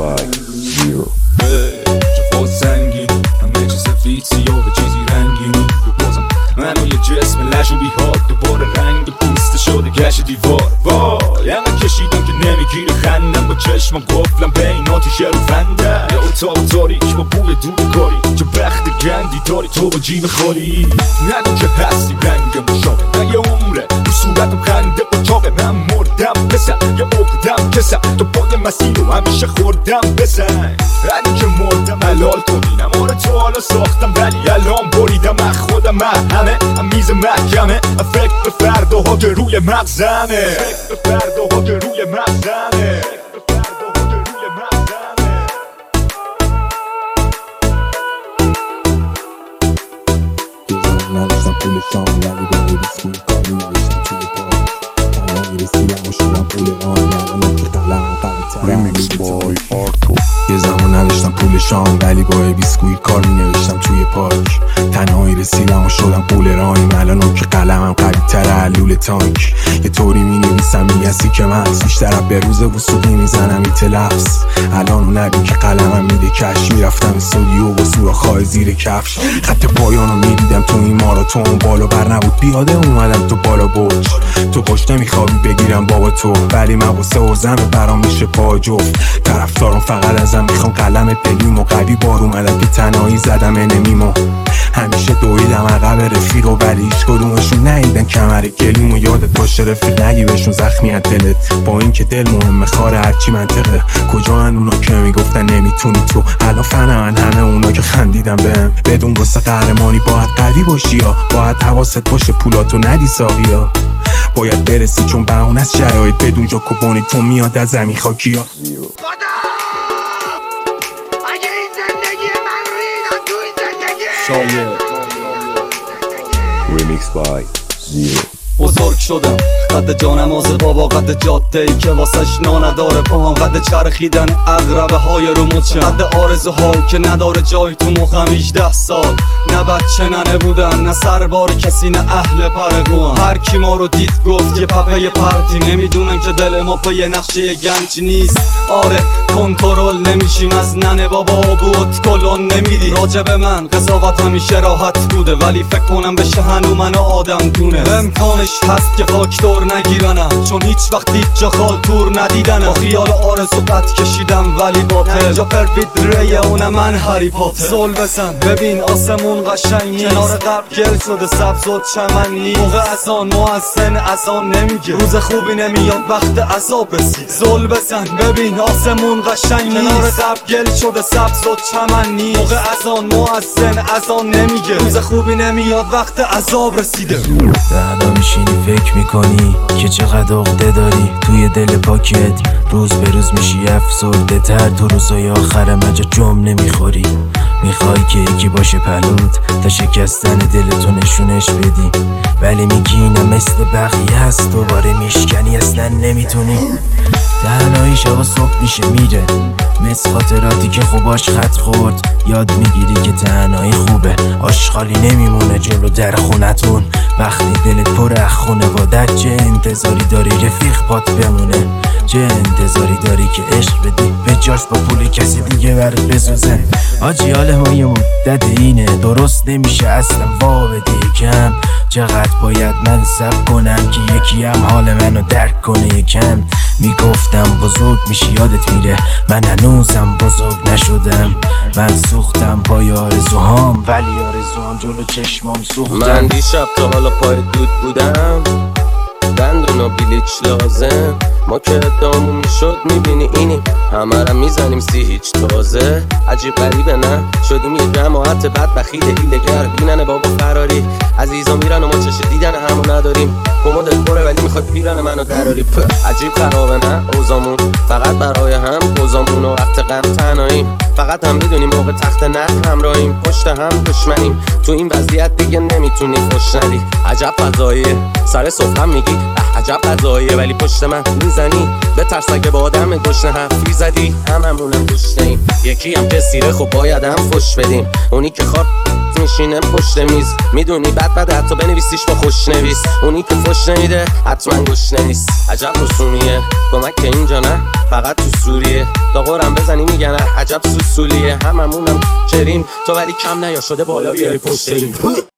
by Zero. جفا سنگینی همه چیز سفید سیاه چیزی رنگینی بازم منو یه جسم لشو بیهاد دوباره رنگ پوسته شده گشت دیوار وای همه کشیدم که نمیگیره خندم با چشمم قفلم بین آتیش رو فندم یا اتاق تاریک با بوی دور کاری چه بخت گندی داری تو با جیب خالی نگو که هستی رنگم شاقه نه یه عمره رو صورتم خنده اتاقه من مردم بسن یا اقدم کسم تو پای مسیر رو همیشه خوردم بسن اگه که مردم حلال کنینم آره تو حالا ساختم ولی الان بریدم از خودم همه میز محکمه فکر به فرداها که روی مغزمه فکر به فرداها که روی مغزمه نداشتم پول شام ولی با یه بیسکوی کاری نوشتم توی پاک تنها میرسیدم و شدم پول راه الان که قلم Remix by Arto. یه زمان نداشتم پول شام ولی با یه بیسکوی کار مینوشتم توی پاک تنهایی رسیدم و شدم پول راهیم الان که قلمم قوی‌تره لوله تانک یه طوری مینویسم میگسی که مغز بیشتر به روز وسوقی میزنم ایت لفظ الان اون نبین که قلمم میده کش میرفتم استودیو با سوراخ‌های زیر کفش خط پایانو میدیدم تو این ماراتون بالا بر نبود پیاده اومدم تو بالا برج تو پشت نمیخوابی بگیرم بابا تو ولی من واسه ارزم برام میشه پا جفت طرفدارم فقط ازم میخوام قلم پلیم و قوی بار اومدم که تنهایی زدم انمیمو همیشه دویدم عقب رفیقو ولی هیچ کدومشون ندیدن کمر گلیم و یادت باشه رفیق نگی بهشون زخمی از دلت با این که دل مهمه خاره هرچی منطقه کجا هن اونا که میگفتن نمیتونی تو الان فهمن همه اونا که خندیدن بهم بدون واسه قهرمانی باید قوی باشی یا باید حواست باشه پولاتو ندی ساقیا باید برسی چون بهونه از شرایط بدون جا کوبونی تو میاد از زمین خاکی ها اگه این زندگی من ریدم تو این زندگی Remix by Zero. بزرگ شدم قد جانماز بابا قد جاده ای که واسش نداره پاهم قد چرخیدن عقربه های رو مچم قد آرزوهایی که نداره جای تو مخم 18 سال نه بچه ننه بودن نه سربار کسی نه اهل پرگوان هر کی ما رو دید گفت یه پپه پرتی نمیدونن که دل ما پا یه نقشه گنج نیست آره کنترل نمیشیم از ننه بابا بود کلون نمیدی راجب من قضاوت همیشه راحت بوده ولی فکر کنم بشه هنو منو آدم دونه امکانش هست که فاکتور نگیرنم چون هیچ وقت هیچ جا خالتور ندیدنم با خیال آرزو قد کشیدم ولی باطل جا پرفید ریه اونه من هری پاتر زل بزن ببین آسمون قشنگ نیست کنار قبل گل شده سبز و چمن نیست موقع اذان مؤذن اذان نمیگه روز خوبی نمیاد وقت عذاب رسید زل بزن ببین آسمون قشنگ نیست کنار قبل گل شده سبز و چمن نیست موقع اذان مؤذن اذان نمیگه روز خوبی نمیاد وقت عذاب رسیده بعدا میشینی فکر میکنی که چقدر عقده داری توی دل پاکت روز به روز میشی افسرده تر تو روزای آخر مجا جم نمیخوری میخوای که یکی باشه پلوت تا شکستن دلتو نشونش بدی ولی میگی اینم مثل بقیه هست دوباره میشکنی اصلا نمیتونی تنهایی شبا صبح میشه میره مثل خاطراتی که خوباش خط خورد یاد میگیری که تنهایی خوبه آشغالی نمیمونه جلو در خونتون وقتی دلت پر از خونوادت چه انتظاری داری رفیق پات بمونه چه انتظاری داری که عشق بدی به جاش با پول کسی دیگه برات بسوزن آجی حال ما یه مدت اینه درست نمیشه اصلا وا بده یکم چقدر باید من صبر کنم که یکی هم حال منو درک کنه یکم میگفتم بزرگ میشی یادت میره من هنوزم بزرگ نشدم من سوختم پای آرزوهام ولی آرزوهام جلو چشمام سوختم من دیشب تا حالا پای دود بودم دندون و بلیچ لازم ما که ادامون میشد میبینی اینی همه را میزنیم هیچ تازه عجیب غریبه نه شدیم یه جماعت بد بخیل هیلگر بینن بابا فراری عزیزا میرن و ما چشه دیدن همو نداریم کمدت پره ولی میخواد پیرن منو دراری عجیب خرابه نه اوزامون فقط برای هم اوزامون و وقت غم تنهاییم فقط هم میدونیم موقع تخت نقل همراهیم پشت هم دشمنیم تو این وضعیت دیگه نمیتونی خوش ندی عجب فضاییه سر صبحم میگی عجب قضاییه ولی پشت من میزنی به ترس اگه با آدم گشنه حرفی زدی هممونم گشنه‌ایم یکی هم که سیره خب باید هم فش بدیم اونی که خواب برات میشینه پشت میز. میدونی بد حتی بنویسیش با خوشنویس. اونی که فش نمیده حتما گشنه نیست. عجب رسومیه کمک که اینجا نه فقط تو سوریه. داغورم بزنی میگن عجب سوسولیه. هممونم کریم تو ولی کم نیا شده بالا بیاری پشت